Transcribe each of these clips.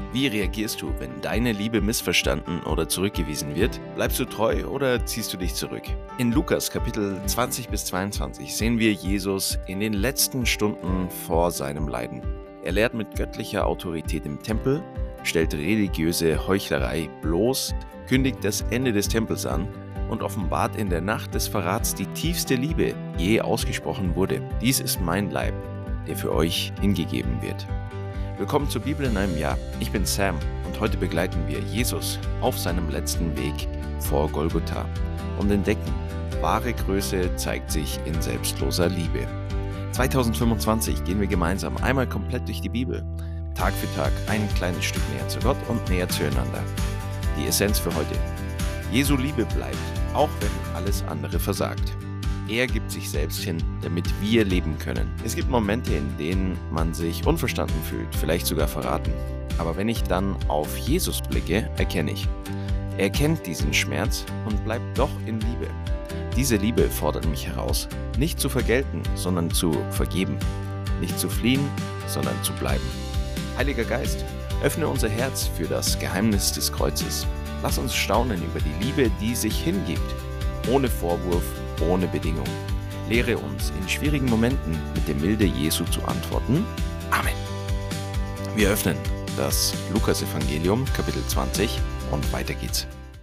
Wie reagierst du, wenn deine Liebe missverstanden oder zurückgewiesen wird? Bleibst du treu oder ziehst du dich zurück? In Lukas Kapitel 20 bis 22 sehen wir Jesus in den letzten Stunden vor seinem Leiden. Er lehrt mit göttlicher Autorität im Tempel, stellt religiöse Heuchlerei bloß, kündigt das Ende des Tempels an und offenbart in der Nacht des Verrats die tiefste Liebe, die je ausgesprochen wurde. Dies ist mein Leib, der für euch hingegeben wird. Willkommen zur Bibel in einem Jahr. Ich bin Sam und heute begleiten wir Jesus auf seinem letzten Weg vor Golgotha und entdecken, wahre Größe zeigt sich in selbstloser Liebe. 2025 gehen wir gemeinsam einmal komplett durch die Bibel, Tag für Tag ein kleines Stück näher zu Gott und näher zueinander. Die Essenz für heute: Jesu Liebe bleibt, auch wenn alles andere versagt. Er gibt sich selbst hin, damit wir leben können. Es gibt Momente, in denen man sich unverstanden fühlt, vielleicht sogar verraten. Aber wenn ich dann auf Jesus blicke, erkenne ich, er kennt diesen Schmerz und bleibt doch in Liebe. Diese Liebe fordert mich heraus, nicht zu vergelten, sondern zu vergeben. Nicht zu fliehen, sondern zu bleiben. Heiliger Geist, öffne unser Herz für das Geheimnis des Kreuzes. Lass uns staunen über die Liebe, die sich hingibt, ohne Vorwurf, ohne Bedingung. Lehre uns in schwierigen Momenten mit der Milde Jesu zu antworten. Amen. Wir öffnen das Lukas-Evangelium, Kapitel 20 und weiter geht's.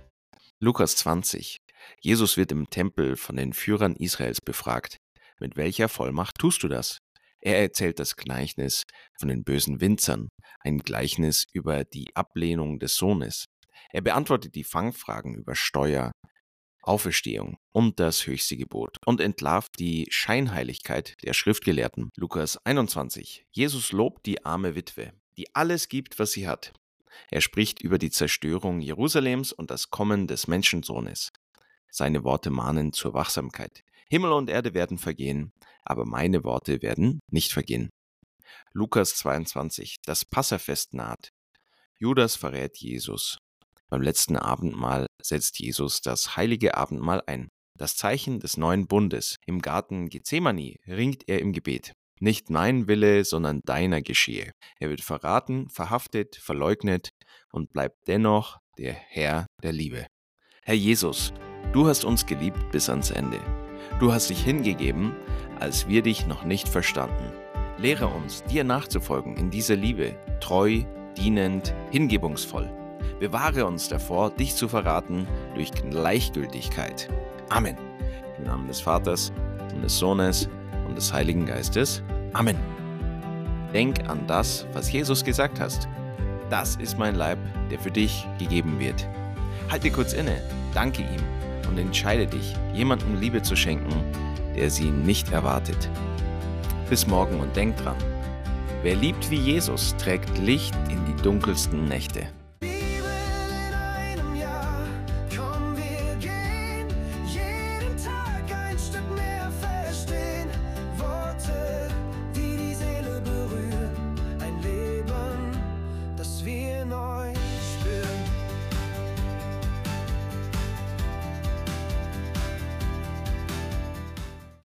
Lukas 20. Jesus wird im Tempel von den Führern Israels befragt. Mit welcher Vollmacht tust du das? Er erzählt das Gleichnis von den bösen Winzern, ein Gleichnis über die Ablehnung des Sohnes. Er beantwortet die Fangfragen über Steuer, Auferstehung und das höchste Gebot und entlarvt die Scheinheiligkeit der Schriftgelehrten. Lukas 21. Jesus lobt die arme Witwe, die alles gibt, was sie hat. Er spricht über die Zerstörung Jerusalems und das Kommen des Menschensohnes. Seine Worte mahnen zur Wachsamkeit. Himmel und Erde werden vergehen, aber meine Worte werden nicht vergehen. Lukas 22. Das Passafest naht. Judas verrät Jesus. Beim letzten Abendmahl setzt Jesus das heilige Abendmahl ein. Das Zeichen des neuen Bundes. Im Garten Gethsemane ringt er im Gebet. Nicht mein Wille, sondern deiner geschehe. Er wird verraten, verhaftet, verleugnet und bleibt dennoch der Herr der Liebe. Herr Jesus, du hast uns geliebt bis ans Ende. Du hast dich hingegeben, als wir dich noch nicht verstanden. Lehre uns, dir nachzufolgen in dieser Liebe, treu, dienend, hingebungsvoll. Bewahre uns davor, dich zu verraten durch Gleichgültigkeit. Amen. Im Namen des Vaters und des Sohnes und des Heiligen Geistes. Amen. Denk an das, was Jesus gesagt hast. Das ist mein Leib, der für dich gegeben wird. Halte kurz inne, danke ihm und entscheide dich, jemandem Liebe zu schenken, der sie nicht erwartet. Bis morgen und denk dran: Wer liebt wie Jesus, trägt Licht in die dunkelsten Nächte.